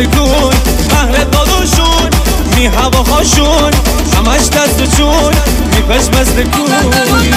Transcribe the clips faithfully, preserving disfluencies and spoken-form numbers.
کوی اهل داداشون می هوا خاشون همش دست و چون می پش مثل کوی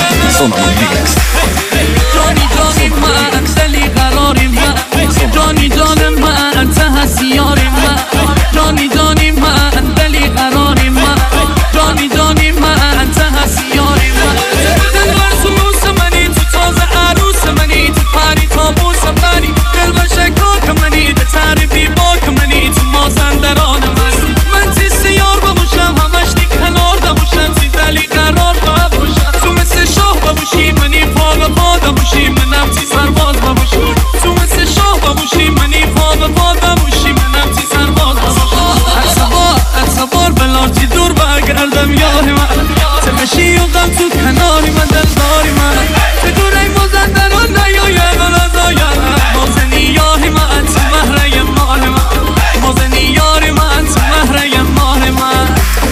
جانی جانی من دلی قراری من جانی جان من انت هستیاری من جانی جانی من دلی قراری من جانی جانی من انت هستیاری من دل بر سلوس منی تو تازه عروس منی تو پری تابوس منی دل بر شکاک منی ده تعریفی باک منی تو مازندران من من تی سیار بموشم همش دی کنار دموشم تی دلی قرار بموشم تو مثل شاه بموشی منی پا به پا دموشی منم تی سرباز بموشی تو مثل شاه بموشی منی پا به پا دموشی منم تی سرباز بموشی اصبار اصبار بلارتی دور برگردم یاری من تمشی و غم تو کناری من دلداری من بدون ای مازندران نیاید و نزاید مازنی یاری من تو مهره ماه من مازنی یاری من تو مهره ماه من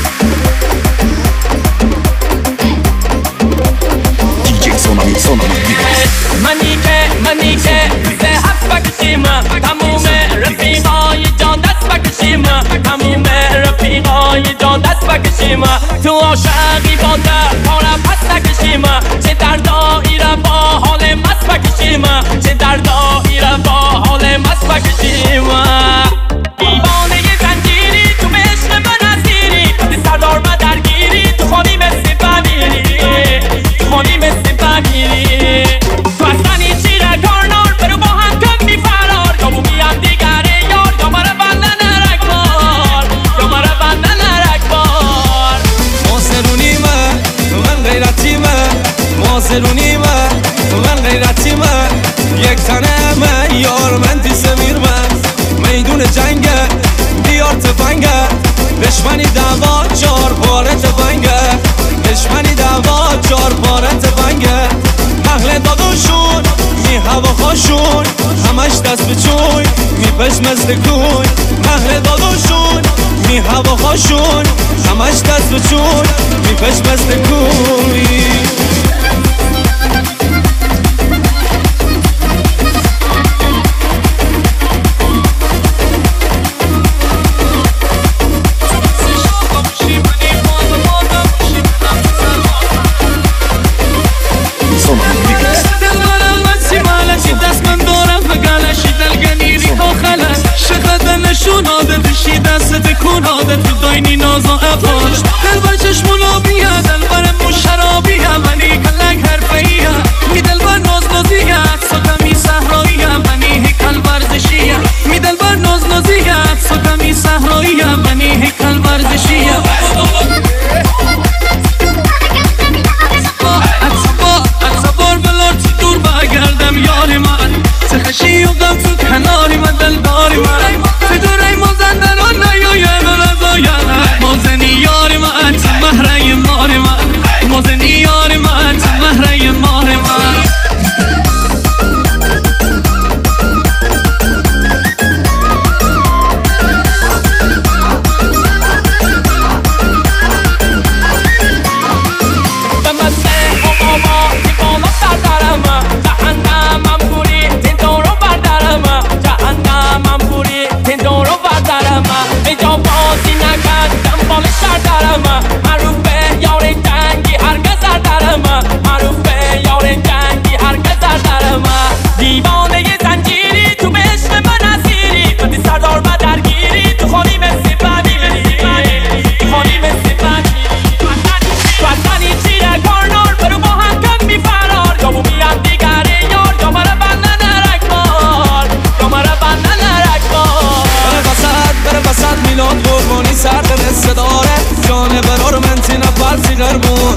منی که منی که سه هفت بکشیم تموم رفیقای جان دست بکشیم تموم رفیقای جان دست بکشیم تو عاشقی با در پارم پس نکشیم چه در دایره با حال مست بکشیم چه در دایره با حال مست بکشیم دیوانه زنجیری تو عشق من اسیری سردار من درگیری تو خانی مثل فمیری تو خانی مثل فمیری تو اصلانی چیره کارنار برو با هم کم بی فرار یا بومیم دیگره یار یا مرا بندن رکبار یا مرا بندن رکبار ماسرونی من من غیرتی من ماسرونی من من غیرتی من یک تنه من یار من تی سمیر من میدون جنگه بیار تفنگه دشمنی دعوا چار پاره تفنگه دشمنی دعوا چار پاره تفنگه اهل داداشون می هوا خاشون همش دست به چوی می پش مثل کوی اهل داداشون می هوا خاشون همش دست به چوی می پش مثل کوی عادت تو داینی ناز و افاش دل بر چشمونا بیه دل بر مشرابیه منی کلک حرفیه می دل بر ناز نازیه سکمی صحراییه منی هیکل ورزشیه می دل بر ناز نازیه سکمی صحراییه منی هیکل ورزشیه اتصبار بلارتی دور برگردم یاری من تخشی و غم تو کناری من دلداری من فدور ای مازندران نیاید و نزاید مازنی یاری من تو مهره مار من مازنی یاری من تو مهره مار من معروف به یار جنگی هرگز سردرم معروف به یار جنگی هرگز سردرم دیوانه زنجیری تو عشق من اسیری تو سردار من درگیری تو خانی مثل فمیری تو خانی مثل فمیری تو اصلانی چیره کارنار برو با هم کم بی فرار یا بومیم دیگره یار یا مرا بندن رکبار یا مرا بندن رکبار بره وسط بره وسط میلاد قربانی سرد قصه داره جانه برار من تی نفرسی غربون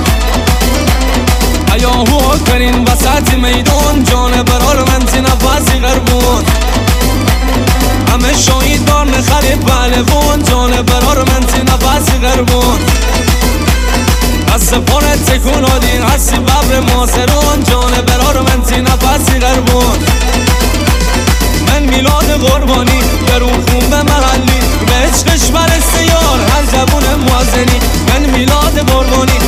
ایاهو کرین وسط میدون جانه برار من تی نفرسی غربون همه شاید دار نخرید بلوون جانه برار من تی نفرسی غربون از سپانت تکون آدین هستی ببر ماسرون جانه برار من تی نفرسی غربون من میلاد قربانی درون خون به محلی به عشقش برسته یار هر جوون موازنی من میلاد قربانی